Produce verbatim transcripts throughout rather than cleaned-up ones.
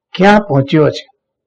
ક્યાં પહોંચ્યો છે?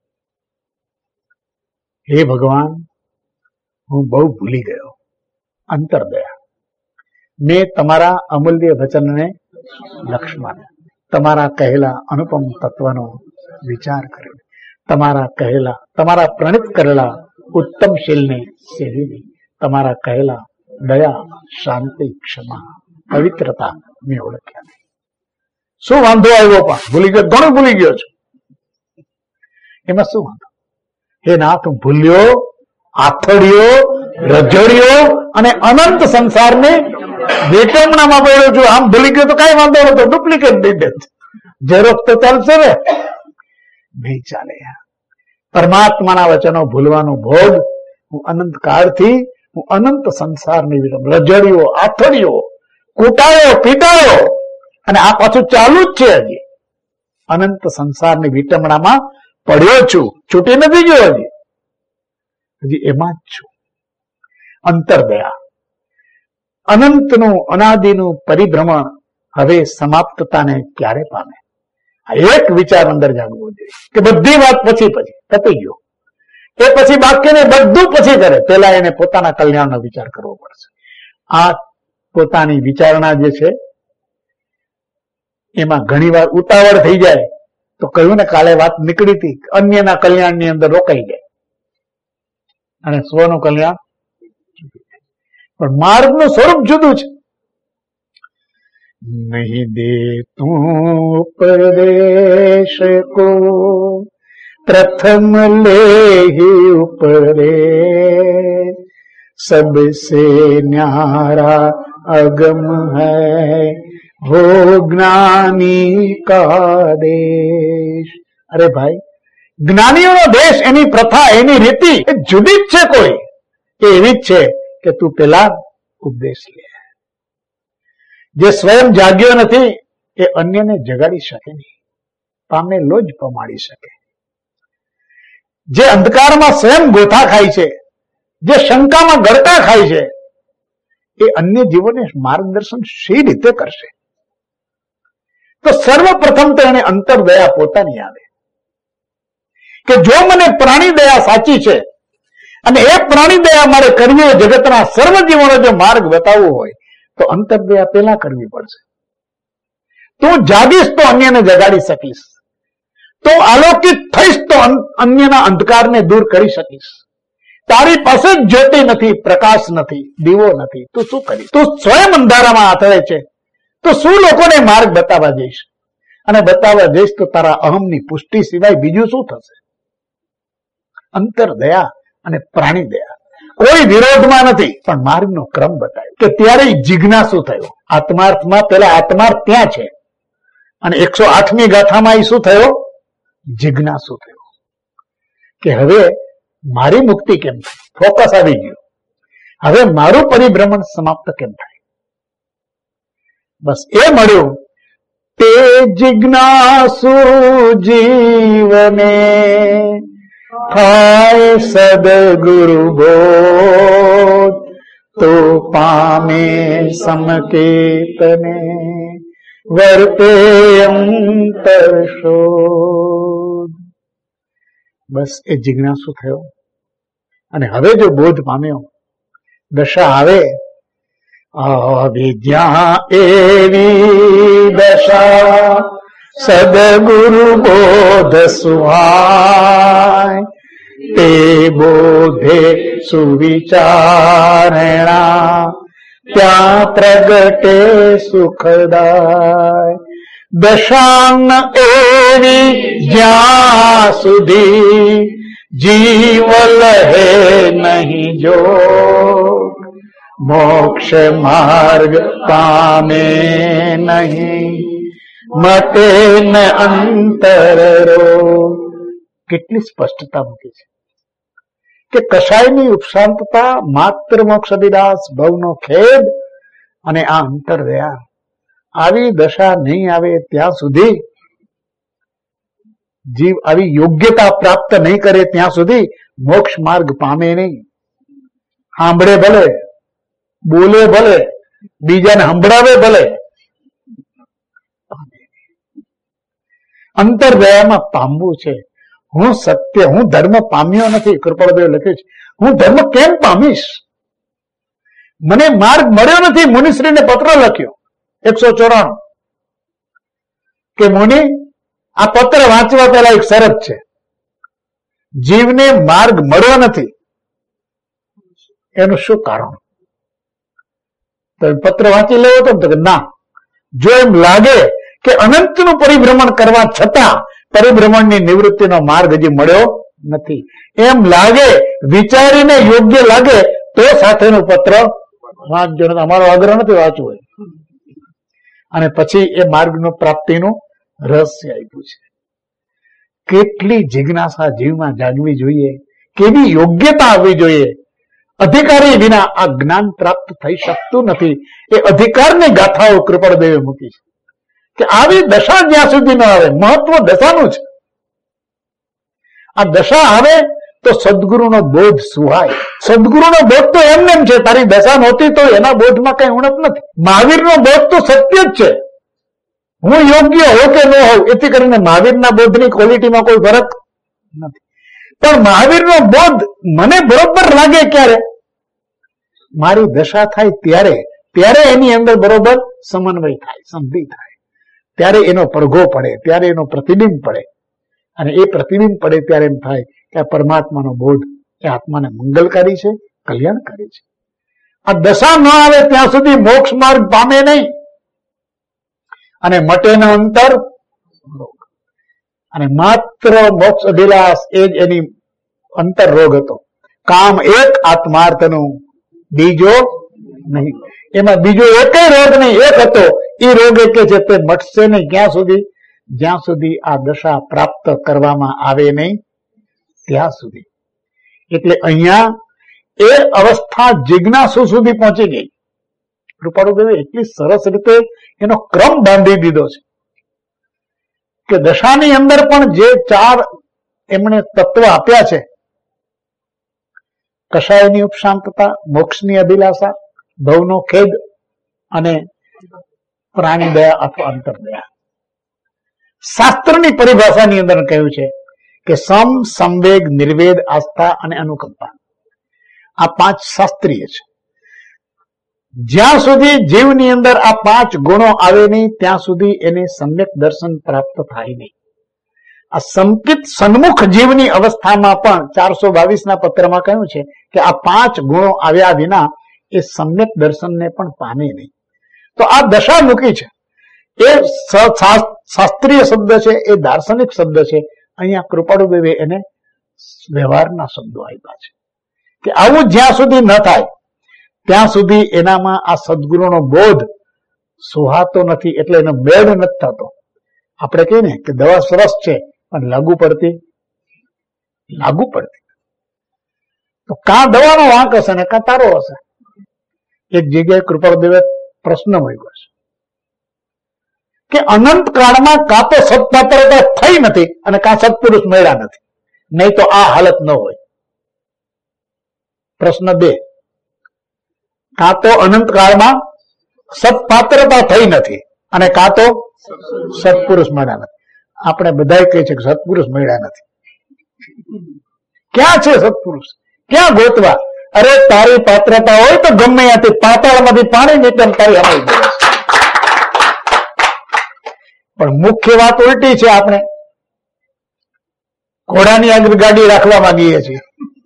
હે ભગવાન, હું બહુ ભૂલી ગયો. અંતરદયા. મેં તમારા અમૂલ્ય વચનને લક્ષ્મણ, તમારા કહેલા અનુપમ તત્વનો વિચાર કર્યો, તમારા કહેલા તમારા પ્રણિત કરેલા ઉત્તમ શીલને સેવી, તમારા કહેલા દયા, શાંતિ, ક્ષમા, પવિત્રતા મેં ઓળખ્યા નહીં. શું વાંધો આવ્યો? પણ ભૂલી ગયો, ઘણું ભૂલી ગયો છું. એમાં શું વાંધો? હે નાથ, હું ભૂલ્યો, આથડ્યો, રજડ્યો અને અનંત સંસારને વેટમણામાં પડ્યો છું. આમ ભૂલી ગયો તો કઈ વાંધો નતો, ડુપ્લિકેટ દીધે. ઝેરોક્ષ તો ચાલશે ને? નહીં ચાલે. પરમાત્માના વચનો ભૂલવાનો ભોગ હું અનંત કાળથી હું અનંત સંસારની વિરમ રજડ્યો, આથડ્યો, કૂટાયો, પીટાયો અને આ પાછું ચાલુ જ છે. હજી અનંત સંસારની વિટમણામાં પડ્યો છું, છૂટી નથી ગયો. હજી હજી એમાં જ છું. અંતરદયા. અનંતનું અનાદિનું પરિભ્રમણ હવે સમાપ્તતાને ક્યારે પામે? આ એક વિચાર અંદર જાગવો જોઈએ કે બધી વાત પછી પછી પતી ગયો, એ પછી બાકીને બધું પછી કરે. પેલા એને પોતાના કલ્યાણનો વિચાર કરવો પડશે. આ પોતાની વિચારણા જે છે એમાં ઘણી વાર ઉતાવળ થઈ જાય તો કહ્યું ને, કાલે વાત નીકળી હતી, અન્યના કલ્યાણની અંદર રોકાઈ જાય અને સ્વનું કલ્યાણ. પણ માર્ગનું સ્વરૂપ જુદું છે. નહીં દે તું ઉપદેશ કો પ્રથમ લે ઉપરે, सबसे न्यारा अगम है वो ज्ञानी का देश. अरे भाई, જ્ઞાનીઓનો દેશ, એની પ્રથા, એની રીતિ એ જુદી જ છે. કોઈ એ એવી જ છે કે તું પેલા ઉપદેશ લે. જે સ્વયં જાગ્યો નથી એ અન્યને જગાડી શકે નહીં, પામેલો જ પમાડી શકે. જે અંધકારમાં સ્વયં ગોથા ખાય છે, જે શંકામાં ગળતા ખાય છે, એ અન્ય જીવોને માર્ગદર્શન શી રીતે કરશે? તો સર્વપ્રથમ તો એને અંતરદયા પોતાની આવે કે જો મને પ્રાણી દયા સાચી છે અને એ પ્રાણી દયા મારે કરવી હોય, જગતના સર્વ જીવોનો જો માર્ગ બતાવવો હોય તો અંતરદયા પેલા કરવી પડશે. તું જાગીશ તો અન્યને જગાડી શકીશ, તો આલોકિત થઈશ તો અન્યના અંધકારને દૂર કરી શકીશ. તારી પાસે જ જ્યોતિ નથી, પ્રકાશ નથી, દીવો નથી, તું શું કરીશ? તું સ્વયં અંધારામાં આથડે છે, તો શું લોકોને માર્ગ બતાવવા જઈશ? અને બતાવવા જઈશ તો તારા અહમની પુષ્ટિ સિવાય બીજું શું થશે? અંતરદયા અને પ્રાણી દયા કોઈ વિરોધમાં નથી, પણ માર્ગનો ક્રમ બતાવ્યો કે ત્યારે જિજ્ઞાસુ થયો. આત્માર્થમાં પેલા આત્માર્થ ત્યાં છે અને એકસો આઠમી ગાથામાં એ શું થયો? જિજ્ઞાસુ થયો કે હવે મારી મુક્તિ કેમ થાય? ફોકસ આવી ગયું. હવે મારું પરિભ્રમણ સમાપ્ત કેમ થાય? બસ એ મળ્યું. તે જિજ્ઞાસુ જીવને થાય સદગુરુ બોધ, તો પામે સમકેતને વર્તે અંતર શોધ. બસ એ જિજ્ઞાસુ થયો અને હવે જો બોધ પામ્યો, દશા આવે. અવિદ્યા એવી દશા સદગુરુ બોધ સુહાય, તે બોધે સુવિચારણા ત્યાં પ્રગટે સુખદાય. દશાંગ એવી જ્યાં સુધી જીવ લહે નહીં જો, મોક્ષ માર્ગ પામે નહીં, મટે ન અંતર રોગ. કેટલી સ્પષ્ટતા મૂકી છે કે કશાયની ઉપશાંતતા, માત્ર મોક્ષ અભિલાષ, ભવનો ખેદ અને આ અંતરદયા. આવી દશા નહીં આવે ત્યાં સુધી, જીવ આવી યોગ્યતા પ્રાપ્ત નહીં કરે ત્યાં સુધી મોક્ષ માર્ગ પામે નહીં. સાંભળે ભલે, બોલે ભલે, બીજાને સંભળાવે ભલે, અંતરદયામાં પામવું છે. હું સત્ય, હું ધર્મ પામ્યો નથી. કૃપાળુદેવ લખ્યું છે, હું ધર્મ કેમ પામીશ? મને માર્ગ મળ્યો નથી. મુનિશ્રીને પત્ર લખ્યો એકસો ચોરાણું કે મુનિ, આ પત્ર વાંચવા પહેલા એક શરત છે, જીવને માર્ગ મળ્યો નથી. એનું શું કારણ? તો પત્ર વાંચી લેવો તો કે ના, જો એમ લાગે કે અનંતનું પરિભ્રમણ કરવા છતાં પરિભ્રમણની નિવૃત્તિનો માર્ગ હજી મળ્યો નથી, એમ લાગે, વિચારીને યોગ્ય લાગે તો સાથેનું પત્ર વાંચજો. અમારો આગ્રહ નથી વાંચવું હોય. અને પછી એ માર્ગનું પ્રાપ્તિનું રહસ્ય આપ્યું છે. કેટલી જિજ્ઞાસા જીવમાં જાગવી જોઈએ, કેવી યોગ્યતા આવવી જોઈએ. અધિકારી વિના આ જ્ઞાન પ્રાપ્ત થઈ શકતું નથી. એ અધિકારની ગાથાઓ કૃપાળદેવે મૂકી છે કે આવી દશા જ્યાં સુધી ન આવે, મહત્વ દશાનું છે. આ દશા આવે તો સદગુરુનો બોધ સુહાય. સદગુરુનો બોધ તો એમને એમ છે, તારી દશા નહોતી તો એના બોધમાં કઈ ઉણપ નથી. મહાવીરનો બોધ તો સત્ય જ છે. હું યોગ્ય હોઉં કે ન હોઉં એથી કરીને મહાવીરના બોધની ક્વોલિટીમાં કોઈ ફરક નથી. પણ મહાવીરનો બોધ મને બરોબર લાગે ક્યારે? મારી દશા થાય ત્યારે. ત્યારે એની અંદર બરોબર સમન્વય થાય, સંધિ થાય, ત્યારે એનો પડઘો પડે, ત્યારે એનો પ્રતિબિંબ પડે. અને એ પ્રતિબિંબ પડે ત્યારે એમ થાય કે આ પરમાત્માનો બોધ એ આત્માને મંગલકારી છે, કલ્યાણકારી છે. આ દશા ન આવે ત્યાં સુધી મોક્ષ માર્ગ પામે નહીં. અને મટે ન અંતર રોગ. અને માત્ર મોક્ષ અભિલાષ એ જ એની અંતર રોગ હતો. કામ એક, આત્માર્થનું બીજો નહીં. એમાં બીજો એક રોગ નહીં, એક હતો. એ રોગ એ કે છે તે મટશે નહીં ક્યાં સુધી? જ્યાં સુધી આ દશા પ્રાપ્ત કરવામાં આવે નહીં ત્યાં સુધી. એટલે અહીંયા એ અવસ્થા જિજ્ઞાસુ સુધી પહોંચી ગઈ. કૃપાળુદેવે એટલી સરસ રીતે એનો ક્રમ બાંધી દીધો છે કે દશાની અંદર પણ જે ચાર એમણે તત્વ આપ્યા છે, કષાયની ઉપશાંતતા, મોક્ષની અભિલાષા, ભવનો ખેદ અને પ્રાણી દયા અથવા અંતરદયા. શાસ્ત્રની પરિભાષાની અંદર કહ્યું છે કે સમ, સંવેગ, નિર્વેદ, આસ્થા અને અનુકંપા. આ પાંચ શાસ્ત્રીય છે. જ્યાં સુધી જીવની અંદર આ પાંચ ગુણો આવે નહીં ત્યાં સુધી એને સમ્યક દર્શન પ્રાપ્ત થાય નહીં. આ સંકિત સન્મુખ જીવની અવસ્થામાં પણ ચારસો બાવીસ ના પત્રમાં કહ્યું છે કે આ પાંચ ગુણો આવ્યા વિના એ સમ્યક દર્શનને પણ પામે નહીં. તો આ દશા મૂકી છે. એ શાસ્ત્રીય શબ્દ છે, એ દાર્શનિક શબ્દ છે. અહીંયા કૃપાળુદેવે એને વ્યવહારના શબ્દો આપ્યા છે કે આવું જ્યાં સુધી ન થાય ત્યાં સુધી એનામાં આ સદગુરુનો બોધ સુહાતો નથી. એટલે એનો મેળ નથી થતો. આપણે કહીએ ને કે દવા સરસ છે પણ લાગુ પડતી લાગુ પડતી તો કાં દવાનો વાંક હશે ને કાં તારો હશે. એક જગ્યાએ કૃપાળુદેવે પ્રશ્ન મૂક્યો છે કે અનંત કાળમાં કાં તો સત્પાત્રતા થઈ નથી અને કાં સત્પુરુષ મળ્યા નથી, નહીં તો આ હાલત ન હોય. પ્રશ્ન બે, કાં તો અનંત કાળમાં સત્પાત્રતા થઈ નથી અને કાં તો સત્પુરુષ મળ્યા નથી. આપણે બધા કહે છે કે સત્પુરુષ મળ્યા નથી. ક્યાં છે સત્પુરુષ? ક્યાં ગોતવા? અરે તારી પાત્રતા હોય તો ગમે ત્યાંથી પાતાળમાંથી પાણી નીકળે તારી હમાઈ જાય. પણ મુખ્ય વાત ઉલટી છે. આપણે ઘોડાની આગળ ગાડી રાખવા માંગીએ છીએ.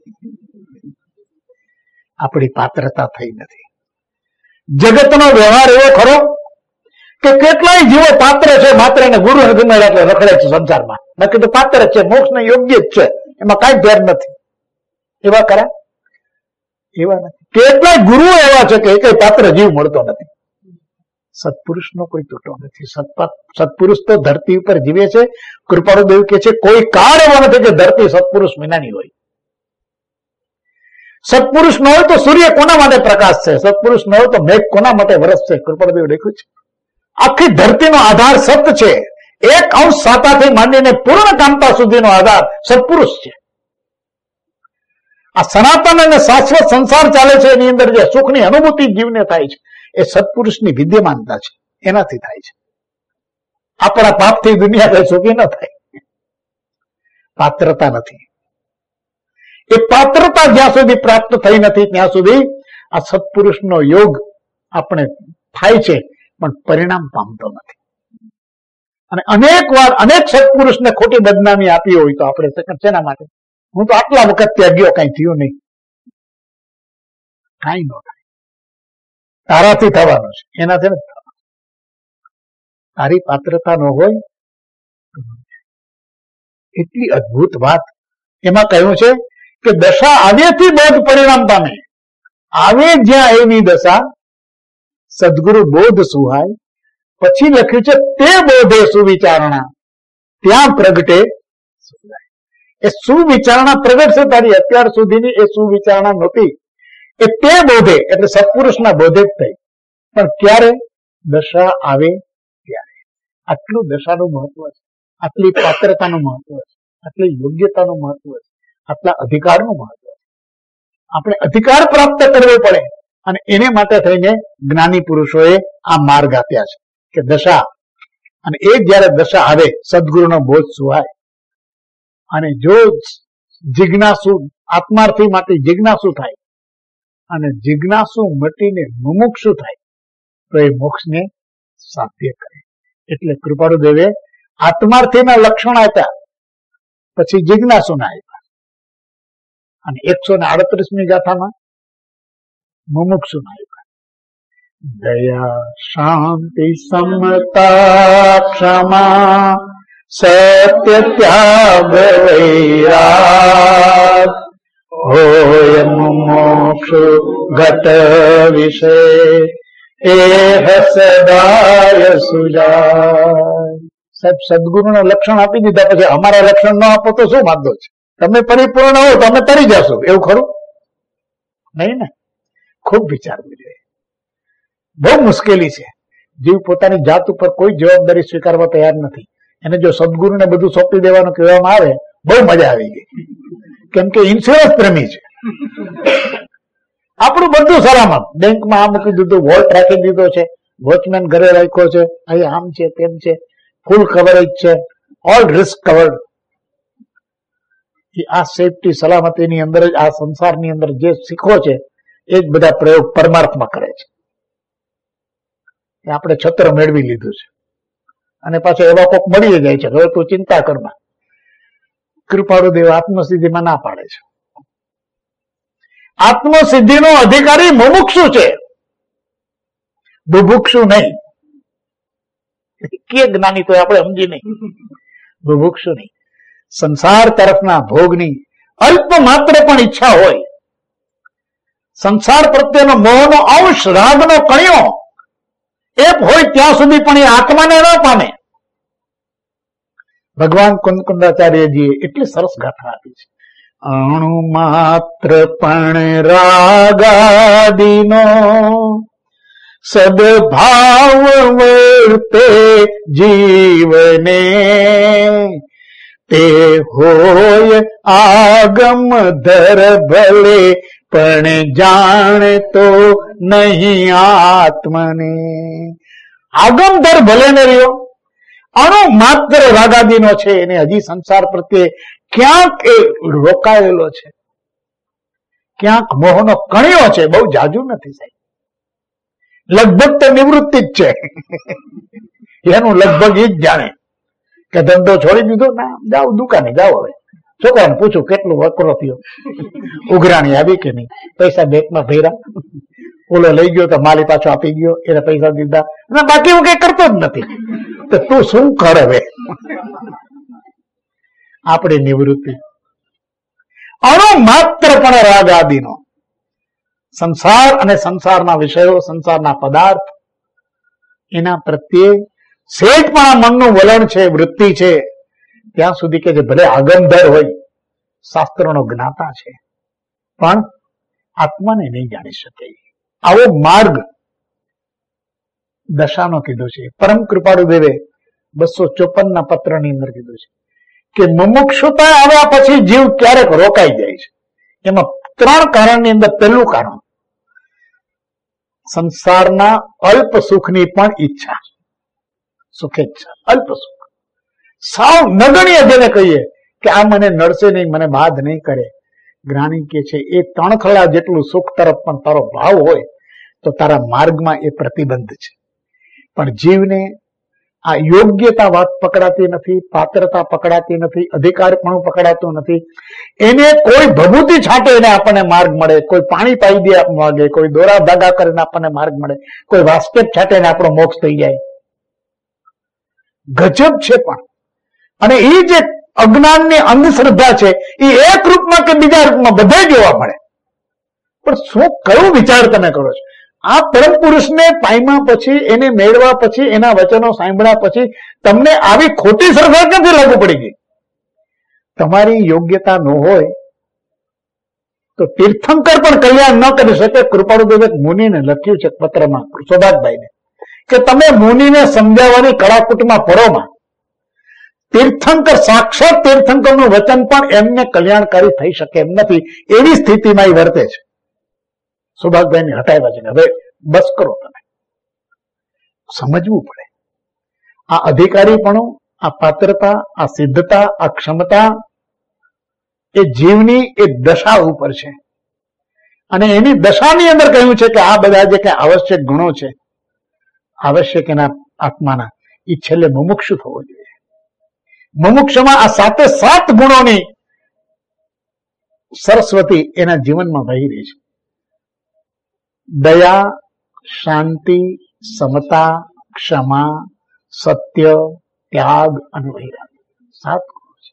આપણી પાત્રતા થઈ નથી. જગતનો વ્યવહાર એવો ખરો કે કેટલાય જીવો પાત્ર છે, માત્ર એને ગુરુ ગમે એટલે રખડે છે સંસારમાં. નક્કી તો પાત્ર છે, મોક્ષ ને યોગ્ય જ છે, એમાં કઈ ફેર નથી. એવા ખરા? એવા નથી. કેટલાય ગુરુઓ એવા છે કે એક પાત્ર જીવ મળતો નથી. સત્પુરુષનો કોઈ તૂટો નથી. સત્પુરુષ તો ધરતી ઉપર જીવે છે. કૃપાળુદેવ કે છે કોઈ કાળ એવો નથી કે ધરતી સત્પુરુષ વિનાની હોય. સત્પુરુષ ન હોય તો સૂર્ય કોના માટે પ્રકાશ છે? સત્પુરુષ ન હોય તો મેઘ કોના માટે વરસશે? કૃપાળુદેવ લખ્યું છે. આખી ધરતીનો આધાર સત છે. એક અંશ સાતાથી માંડીને પૂર્ણ કામતા સુધીનો આધાર સત્પુરુષ છે. આ સનાતન અને શાશ્વત સંસાર ચાલે છે એની અંદર જે સુખની અનુભૂતિ જીવને થાય છે એ સત્પુરુષની વિદ્યમાનતા છે, એનાથી થાય છે. આપણા પાપથી દુનિયા સુખી ન થાય. પાત્રતા નથી. એ પાત્રતા જ્યાં સુધી પ્રાપ્ત થઈ નથી ત્યાં સુધી આ સત્પુરુષનો યોગ આપણે થાય છે પણ પરિણામ પામતો નથી. અને અનેક વાર અનેક સત્પુરુષને ખોટી બદનામી આપી હોય તો આપણે શેના માટે? હું તો આટલા વખત ત્યાં ગયો, કઈ થયું નહીં. કઈ ન થાય. તારાથી થવાનું છે, એનાથી નથી થવાનું. તારી પાત્રતા ન હોય. એટલી અદભુત વાત એમાં કહ્યું છે કે દશા આવ્યેથી બોધ પરિણામ પામે. આવે જ્યાં એવી દશા સદગુરુ બોધ સુહાય. પછી લખ્યું છે તે બોધે સુવિચારણા ત્યાં પ્રગટે. એ સુવિચારણા પ્રગટ છે તારી. અત્યાર સુધીની એ સુવિચારણા નહોતી. એ તે બોધે એટલે સત્પુરુષના બોધે જ થઈ. પણ ક્યારે? દશા આવે ત્યારે. આટલું દશાનું મહત્વ છે, આટલી પાત્રતાનું મહત્વ છે, આટલી યોગ્યતાનું મહત્વ છે, આટલા અધિકારનું મહત્વ છે. આપણે અધિકાર પ્રાપ્ત કરવો પડે અને એને માટે થઈને જ્ઞાની પુરુષોએ આ માર્ગ આપ્યા છે કે દશા, અને એ જયારે દશા આવે સદગુરુનો બોધ સુહાય. અને જો જિજ્ઞાસુ આત્માર્થી માટે જિજ્ઞાસુ થાય અને જિજ્ઞાસુ મટીને મુમુક્ષુ થાય તો એ મોક્ષને સાધ્ય કરે. એટલે કૃપાળુદેવે આત્માર્થીના લક્ષણ આપ્યા, પછી જિજ્ઞાસુના આપ્યા, અને એકસો ને આડત્રીસમી ગાથામાં મુમુક્ષુના આપ્યા. દયા, શાંતિ, સમતા, ક્ષમા, સત્ય, ત્યાગ, વૈરાગ હોય મુમુક્ષુ ગત વિષય એ સદાય સુજાય. સાહેબ સદગુરુના લક્ષણ આપી દીધા પછી અમારા લક્ષણ ન આપો તો શું વાંધો છે? તમે પરિપૂર્ણ હો તમે તરી જશો, એવું ખરું નહીં ને? ખૂબ વિચારવું જોઈએ. બહુ મુશ્કેલી છે. જીવ પોતાની જાત ઉપર કોઈ જવાબદારી સ્વીકારવા તૈયાર નથી. એને જો સદગુરુને બધું સોંપી દેવાનું કહેવામાં આવે બહુ મજા આવી ગઈ, કેમ કે ઇન્સ્યોરન્સ પ્રેમી છે. આપણું બધું સલામત. બેંકમાં આ મૂકી દીધું, વોલ્ટ રાખી દીધો છે, વોચમેન ઘરે રાખ્યો છે, અહીં આમ છે તેમ છે, ફૂલ કવરેજ છે, ઓલ રિસ્ક કવર્ડ. આ સેફટી સલામતીની અંદર જ આ સંસારની અંદર જે શીખો છે એ જ બધા પ્રયોગ પરમાર્થમાં કરે છે. આપણે છત્ર મેળવી લીધું છે અને પાછો એવા કોક મળી જાય છે, હવે તું ચિંતા કરમાં. કૃપાળુદેવ આત્મસિદ્ધિમાં ના પાડે છે. આત્મસિદ્ધિનો અધિકારી મુમુક્ષુ છે, બુભુક્ષુ નહીં. કે જ્ઞાની તો આપણે સમજી નહીં, બુભુક્ષુ નહીં. સંસાર તરફના ભોગની અલ્પ માત્ર પણ ઈચ્છા હોય, સંસાર પ્રત્યેનો મોહનો અંશ, રાગનો કણિયો એ હોય ત્યાં સુધી પણ એ આત્માને ન પામે. ભગવાન કુંદકુંદાચાર્યજીએ એટલી સરસ ગાથા આપી છે. અણુ માત્ર પણ રાગાદીનો સદભાવ વર્તે જીવને, તે હોય આગમ ધર ભલે પણ જાણે તો નહીં આત્મને. આગમધર ભલે ને રહ્યો, અણુ માત્ર રાગાદીનો છે એને હજી સંસાર પ્રત્યે ક્યાંક એ રોકાયેલો છે, ક્યાંક મોહનો કણિયો છે. બહુ જાજુ નથી સાહેબ, લગભગ તો નિવૃત્તિ જ છે. એનું લગભગ એ જ જાણે કે ધંધો છોડી દીધો, ના જાઓ દુકાને જાઓ. હવે છોકરાને પૂછું કેટલું વકરો થયો, ઉઘરાણી આવી કે નહીં, પૈસા બેંકમાં ભર્યા, ઓલો લઈ ગયો તો માલી પાછો આપી ગયો, એને પૈસા દીધા, અને બાકી હું કઈ કરતો જ નથી. તો તું શું કર હવે? આપણી નિવૃત્તિ અણુ માત્ર પણ રાગ આદિનો સંસાર અને સંસારના વિષયો, સંસારના પદાર્થ, એના પ્રત્યે સેજ પણ આ મનનું વલણ છે, વૃત્તિ છે, ત્યાં સુધી કે જે ભલે આગમધર હોય, શાસ્ત્રોનો જ્ઞાતા છે, પણ આત્માને નહીં જાણી શકે. આવો માર્ગ દશાનો કીધો છે. પરમ કૃપાળુદેવે બસો ચોપન ના પત્રની અંદર કીધું છે કે મુમુક્ષુતા આવ્યા પછી જીવ ક્યારેક રોકાઈ જાય છે. એમાં ત્રણ કારણની અંદર પહેલું કારણ સંસારના અલ્પ સુખની પણ ઈચ્છા. સુખે જ છે, અલ્પ સુખ, સાવ નગણ્ય જેને કહીએ કે આ મને નડશે નહીં, મને બાધ નહીં કરે. જ્ઞાની કે છે એ તણખલા જેટલું સુખ તરફ પણ તારો ભાવ હોય તો તારા માર્ગમાં એ પ્રતિબંધ છે. પણ જીવને આ યોગ્યતા વાત પકડાતી નથી, પાત્રતા પકડાતી નથી, અધિકારપણું પકડાતું નથી. એને કોઈ ભભૂતિ છાંટે એને આપણને માર્ગ મળે, કોઈ પાણી પાઈ દે માગે, કોઈ દોરા ધાગા કરીને આપણને માર્ગ મળે, કોઈ વાસ્કેટ છાંટે ને આપણો મોક્ષ થઈ જાય. ગજબ છે. પણ અને એ જે અજ્ઞાનની અંધશ્રદ્ધા છે એ એક રૂપમાં કે બીજા રૂપમાં બધે જોવા મળે. પણ શું કયો વિચાર તમે કરો છો? આ પરમ પુરુષને પામ્યા પછી, એને મેળવા પછી, એના વચનો સાંભળ્યા પછી તમને આવી ખોટી શ્રદ્ધા ક્યાંથી લાગુ પડી ગઈ? તમારી યોગ્યતા ન હોય તો તીર્થંકર પણ કલ્યાણ ન કરી શકે. કૃપાળુદેવે મુનિને લખ્યું છે પત્રમાં સૌભાગભાઈને કે તમે મુનિને સમજાવવાની કળાકૂટમાં પડોમાં. તીર્થંકર, સાક્ષાત તીર્થંકરનું વચન પણ એમને કલ્યાણકારી થઈ શકે એમ નથી, એવી સ્થિતિમાં એ વર્તે છે. સૌભાગભાઈને હટાવ્યા છે. હવે બસ કરો, તમે સમજવું પડે. આ અધિકારીપણું, આ પાત્રતા, આ સિદ્ધતા, આ ક્ષમતા એ જીવની એક દશા ઉપર છે. અને એની દશાની અંદર કહ્યું છે કે આ બધા જે કઈ આવશ્યક ગુણો છે, આવશ્યક એના આત્માના, એ છેલ્લે મુમુક્ષુ થવો જોઈએ. મુમુક્ષમાં આ સાતે સાત ગુણોની સરસ્વતી એના જીવનમાં વહી રહી છે. દયા, શાંતિ, સમતા, ક્ષમા, સત્ય, ત્યાગ અને વૈરાગ્ય, સાત ગુણો છે.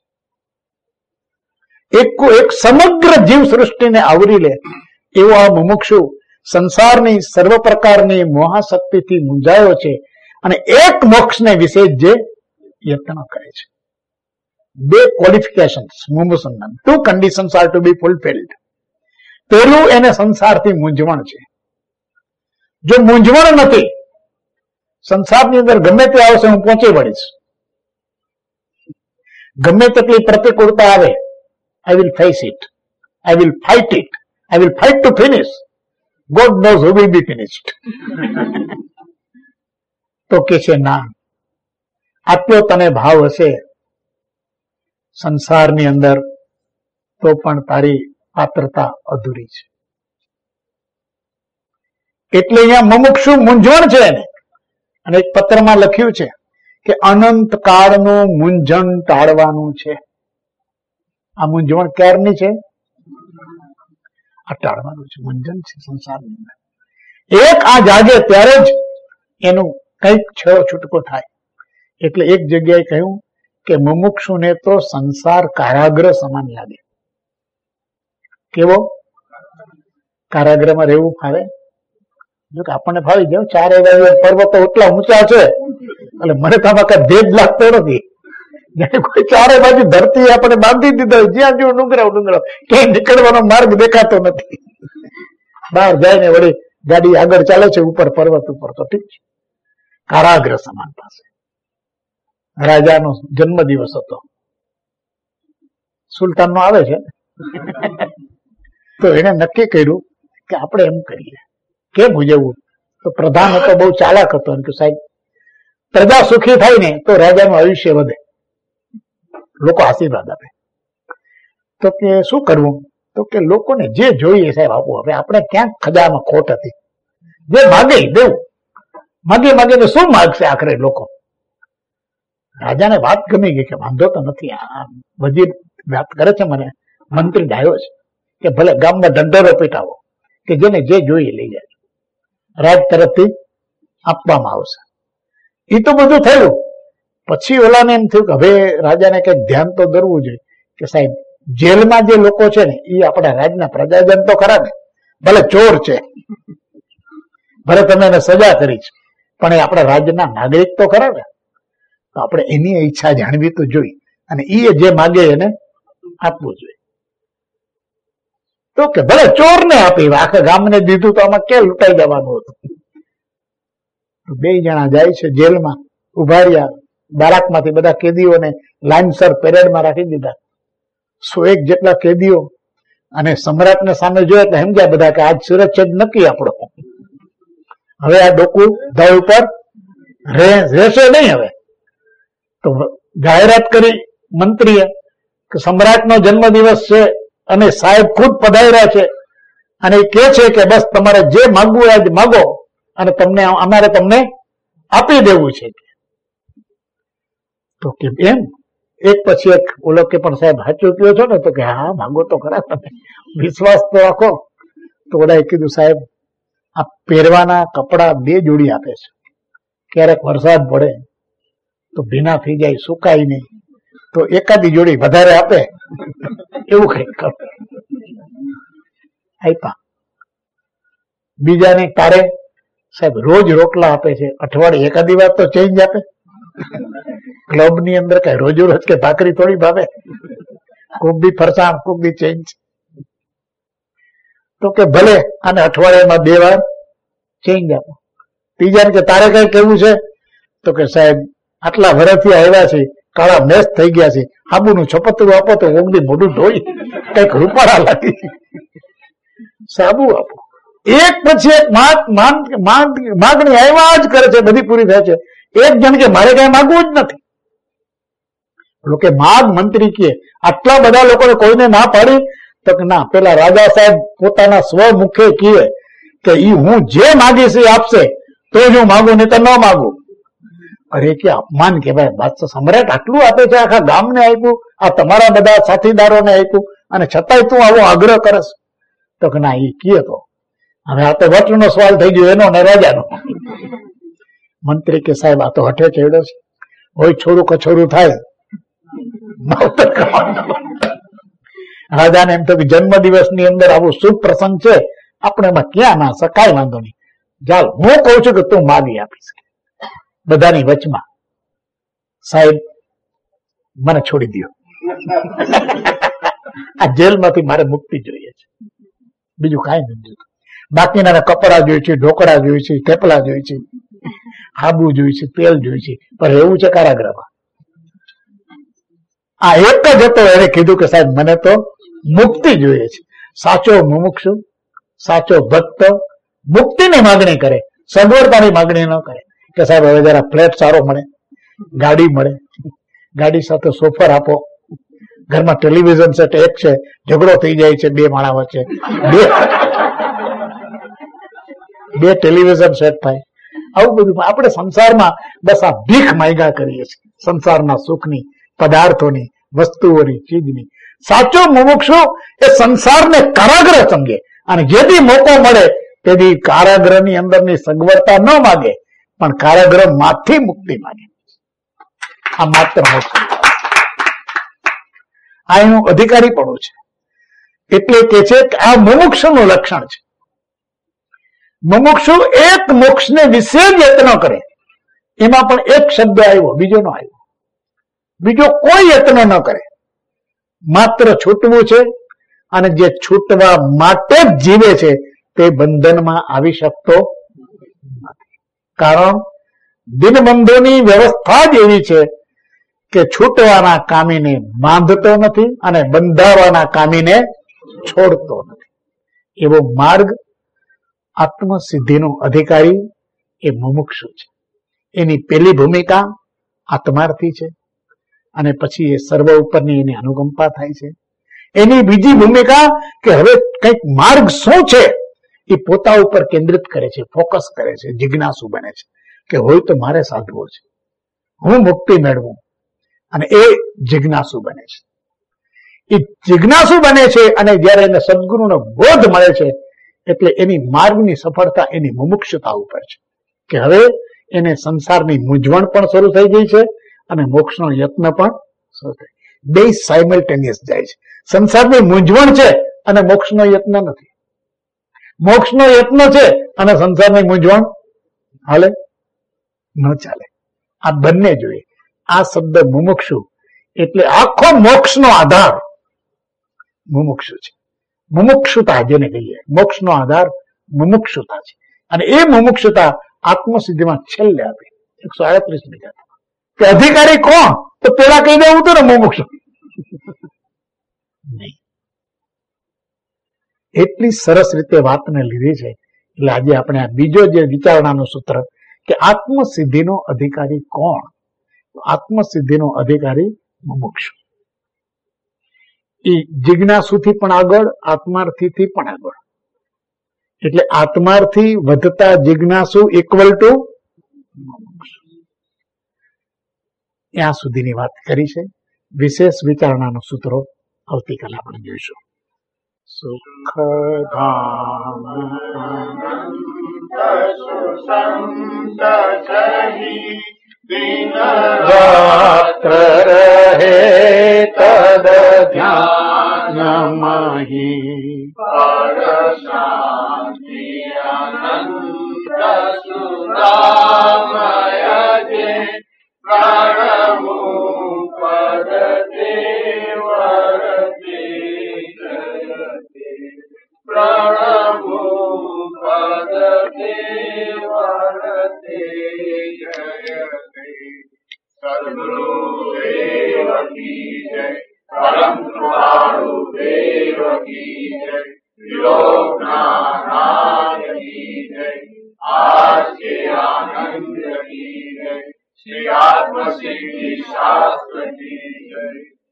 એક એક સમગ્ર જીવ સૃષ્ટિને આવરી લે એવો આ મુમુક્ષુ સંસારની સર્વ પ્રકારની મોહાશક્તિથી મૂંઝાયો છે અને એક મોક્ષને વિશે જે યત્ન કરે છે. બે ક્વોલિફિકેશન્સ મુમુક્ષુના, two conditions are to be fulfilled. પેલું એને સંસારથી મૂંઝવણ છે. જો મૂંઝવણ નથી, સંસારની અંદર ગમે તે આવશે હું પહોંચી વળીશ, ગમે તેટલી પ્રતિકૂળતા આવે, I will face it, I will fight it, I will fight to finish. God knows who will be finished. તો કે છે ના, આટલો તને ભાવ હશે સંસારની અંદર તો પણ તારી પાત્રતા અધૂરી છે. એટલે અહીંયા મુમુક્ષુ મૂંઝવણ છે એને. અને એક પત્રમાં લખ્યું છે કે અનંત કાળનું મૂંઝણ ટાળવાનું છે. આ મૂંઝવણ ક્યારની છે? આ ટાળવાનું છે. મૂંઝણ છે સંસારની અંદર. એક આ જાગે ત્યારે જ એનું કંઈક છેડો છૂટકો થાય. એટલે એક જગ્યાએ કહ્યું કે મુમુક્ષુને તો સંસાર કારાગ્રહ સમાન લાગે. કેવો? કારાગ્રહમાં રહેવું ફાવે? જો કે આપણને ફાવી જાય, ચારે બાજુ પર્વતો એટલા ઊંચા છે એટલે મને તો આમાં કઈ ભેદ લાગતો નથી. કોઈ ચારે બાજુ ધરતી આપણે બાંધી દીધા, જ્યાં જો ડુંગરાવ ડુંગરાવ, ક્યાંય નીકળવાનો માર્ગ દેખાતો નથી. બહાર જાય ને વળી ગાડી આગળ ચાલે છે ઉપર પર્વત ઉપર, તો ઠીક છે. કારાગ્રહ સમાન પાસે. રાજાનો જન્મ દિવસ હતો, સુલતાન નો આવે છે, તો એને નક્કી કર્યું કે આપણે એમ કરીએ. કેમ ઉજવવું? તો પ્રધાન હતો, બહુ ચાલાક હતો, કે સાહેબ પ્રજા સુખી થાય ને તો રાજાનું આયુષ્ય વધે, લોકો આશીર્વાદ આપે. તો કે શું કરવું? તો કે લોકોને જે જોઈએ સાહેબ આપવું. હવે આપણે ક્યાંક ખજામાં ખોટ હતી, જે માગે દેવું. માગે માગીને શું માગશે આખરે લોકો? રાજાને વાત ગમી ગઈ કે વાંધો તો નથી, આ વજીર વાત કરે છે, મને મંત્રી ડાયો છે કે ભલે ગામમાં ઢંઢેરો પીટાવો, કે જેને જે જોઈએ લઈ જાય, રાજ તરફથી આપવામાં આવશે. એ તો બધું થયું. પછી ઓલાને એમ થયું કે હવે રાજાને કઈક ધ્યાન તો દરવું જોઈએ કે સાહેબ જેલમાં જે લોકો છે ને એ આપણા રાજના પ્રજાજન તો ખરા ને, ભલે ચોર છે, ભલે તમે એને સજા કરી છે, પણ એ આપણા રાજ્યના નાગરિક તો ખરા ને. તો આપણે એની ઈચ્છા જાણવી તો જોઈ, અને એ જે માગે એને આપવું જોઈએ. તો કે ભલે ચોર ને આપી, આખા ગામને દીધું તો આમાં ક્યાં લૂંટાઈ જવાનું હતું. તો બે જણા જાય છે જેલમાં, ઉભા રહ્યા, બારાકમાંથી બધા કેદીઓને લાઇનસર પેરેડમાં રાખી દીધા, સો એક જેટલા કેદીઓ. અને સમ્રાટને સામે જોયા એટલે સમજ્યા બધા કે આજ સુરક્ષિત નક્કી આપણો, હવે આ ડોકું ધડ ઉપર રહેશે નહીં. હવે તો જાહેરાત કરી મંત્રીએ કે સમ્રાટનો જન્મદિવસ છે અને સાહેબ ખુદ પધાર્યા છે અને એ કે છે કે બસ તમારે જે માગવું હોય માગો અને તમને અમારે તમને આપી દેવું છે. તો કે એમ એક પછી એક ઓલો કે પણ સાહેબ સાચું કહો છો ને? તો કે હા માગો તો ખરા, તમે વિશ્વાસ તો રાખો. તો ઓલાએ કીધું સાહેબ આ પહેરવાના કપડા બે જોડી આપે છે, ક્યારેક વરસાદ પડે તો ભીના થઈ જાય, સુકાય નહીં, તો એકાદી જોડી વધારે આપે એવું કઈ કરો. આપ્યા. બીજાને તારે સાહેબ રોજ રોટલા આપે છે, અઠવાડિયે એકાદી વાર તો ચેન્જ આપે. ક્લબ ની અંદર કઈ રોજ રોજ કે ભાખરી થોડી ભાવે, કોક બી ફરસાણ, કોક બી ચેન્જ. તો કે ભલે અને અઠવાડિયામાં બે વાર ચેન્જ આપો. ત્રીજા કે તારે કઈ કેવું છે? તો કે સાહેબ આટલા વર્ષથી આવ્યા છે, કાળા મેસ થઈ ગયા છે, આબુનું છપતરું આપો તો ઓગળી મોઢું ધોઈ કઈક રૂપાળા લાગી, સાબુ આપો. એક પછી એક માગણી આવ્યા જ કરે છે, બધી પૂરી થાય છે. એક જણ કે મારે કઈ માગવું જ નથી. લોકો માગ મંત્રી કે આટલા બધા લોકોને કોઈને ના પાડી? તો કે ના, પેલા રાજા સાહેબ પોતાના સ્વમુખે કહે કે ઈ હું જે માગીશ એ આપશે તો જ હું માગું, નહીં તો ન માગું. અરે કે અપમાન કહેવાય. બાદશાહ સમ્રાટ આટલું આપે છે, આખા ગામને આપ્યું, આ તમારા બધા સાથીદારોને આપ્યું, અને છતાંય તું આવો આગ્રહ કરસ? તો કે ના, એ કહે તો હવે આ તો વટનો સવાલ થઈ ગયો એનો ને રાજાનો. મંત્રી કે સાહેબ આ તો હઠે ચડ્યો છે, હોય છોડું કછોડું થાય. રાજાને એમ થયું કે જન્મ દિવસ ની અંદર આવું શુભ પ્રસંગ છે, આપણે એમાં ક્યાં ના શકાય, વાંધો નહીં, ચાલ હું કઉ છું કે તું માગી આપીશ. બધાની વચમાં સાહેબ મને છોડી દો, આ જેલમાંથી મારે મુક્તિ જોઈએ છે, બીજું કાંઈ નથી જોતું. બાકીના કપડા જોઈ છે, ઢોકળા જોઈ છે, થેપલા જોઈ છે, આબુ જોઈ છે, તેલ જોઈ છે, પણ રહેવું છે કારાગૃહમાં. આ એક જ હતો, એને કીધું કે સાહેબ મને તો મુક્તિ જોઈએ છે. સાચો મુમુક્ષુ, સાચો ભક્ત મુક્તિની માગણી કરે, સગવડતાની માગણી ન કરે કે સાહેબ હવે જરા ફ્લેટ સારો મળે, ગાડી મળે, ગાડી સાથે સોફર આપો, ઘરમાં ટેલિવિઝન સેટ એક છે, ઝઘડો થઈ જાય છે બે માણા વચ્ચે, બે બે ટેલિવિઝન સેટ થાય, આવું બધું. આપણે સંસારમાં બસ આ ભીખ માગ્યા કરીએ છીએ, સંસારના સુખની, પદાર્થોની, વસ્તુઓની, ચીજની. સાચો મુમુક્ષુ એ સંસારને કારાગ્રહ સમજે અને જેથી મોકો મળે તેથી કારાગ્રહની અંદરની સગવડતા ન માગે, પણ કારાગ્રહ માંથી મુક્તિ માગે. આ માત્ર મોક્ષ, આ એનું અધિકારીપણું છે. એટલે કે છે કે આ મુમુક્ષુનું લક્ષણ છે. મુમુક્ષુ એક મોક્ષને વિશે જ યત્ન કરે, એમાં પણ એક શબ્દ આવ્યો, બીજો ન આવ્યો, બીજો કોઈ યત્ન ન કરે, માત્ર છૂટવું છે. અને જે છૂટવા માટે જ જીવે છે તે બંધનમાં આવી શકતો નથી. કારણ દિનબંધોની વ્યવસ્થા જ એવી છે કે છૂટવાના કામીને બાંધતો નથી અને બંધાવાના કામીને છોડતો નથી. એવો માર્ગ આત્મસિદ્ધિનો અધિકારી એ મુમુક્ષુ છે. એની પેલી ભૂમિકા આત્માર્થી છે અને પછી એ સર્વ ઉપરની એની અનુકંપા થાય છે. એની બીજી ભૂમિકા કે હવે કંઈક માર્ગ શું છે એ પોતા ઉપર કેન્દ્રિત કરે છે, ફોકસ કરે છે, જિજ્ઞાસુ બને છે કે હોય તો મારે સાધવો છે, હું મુક્તિ મેળવું, અને એ જિજ્ઞાસુ બને છે. એ જિજ્ઞાસુ બને છે અને જયારે એને સદગુરુનો બોધ મળે છે એટલે એની માર્ગની સફળતા એની મુમુક્ષુતા ઉપર છે કે હવે એને સંસારની મૂંઝવણ પણ શરૂ થઈ ગઈ છે અને મોક્ષનો યત્ન પણ શરૂ થઈ. બે સાયમલ્ટેનિયસ જાય છે. સંસારની મૂંઝવણ છે અને મોક્ષનો યત્ન નથી, મોક્ષનો યત્ન છે અને સંસારની મૂંઝવણ હાલે ન ચાલે. આ બંને જોઈએ. આ શબ્દ મુમુક્ષુ એટલે આખો મોક્ષનો આધાર મુમુક્ષુ છે. મુમુક્ષુતા જેને કહીએ, મોક્ષનો આધાર મુમુક્ષુતા છે. અને એ મુમુક્ષુતા આત્મસિદ્ધિમાં છેલ્લે આપી એકસો આડત્રીસ ની કથા કે અધિકારી કોણ? તો પેલા કહી દેવું હતું ને મુમુક્ષુ. નહીં, એટલી સરસ રીતે વાતને લીધી છે. એટલે આજે આપણે આ બીજો જે વિચારણાનું સૂત્ર કે આત્મસિદ્ધિનો અધિકારી કોણ, આત્મસિદ્ધિનો અધિકારી મુમુક્ષુ. એ જિજ્ઞાસુથી પણ આગળ, આત્માર્થીથી પણ આગળ. એટલે આત્માર્થી વધતા જિજ્ઞાસુ ઇક્વલ ટુ મુમુક્ષુ. ત્યાં સુધીની વાત કરી છે. વિશેષ વિચારણાનો સૂત્રો આવતીકાલે આપણે જોઈશું. સુખધામ રાત્ર રહે તદ ધ્યાન મહી પર શાંતિ અનંત સુધામય જે પ્રાણમુ પદ દેવરતે પ્રાણમુ પદ દેવરતે જયતે સદગુરુ દેવ કી જય પરમ કૃપાળુ દેવ કી જય લોકનાથ કી જય આસ્કે આનંદ કી જય શ્રી આત્મસિદ્ધિ શાસ્ત્ર કી જય.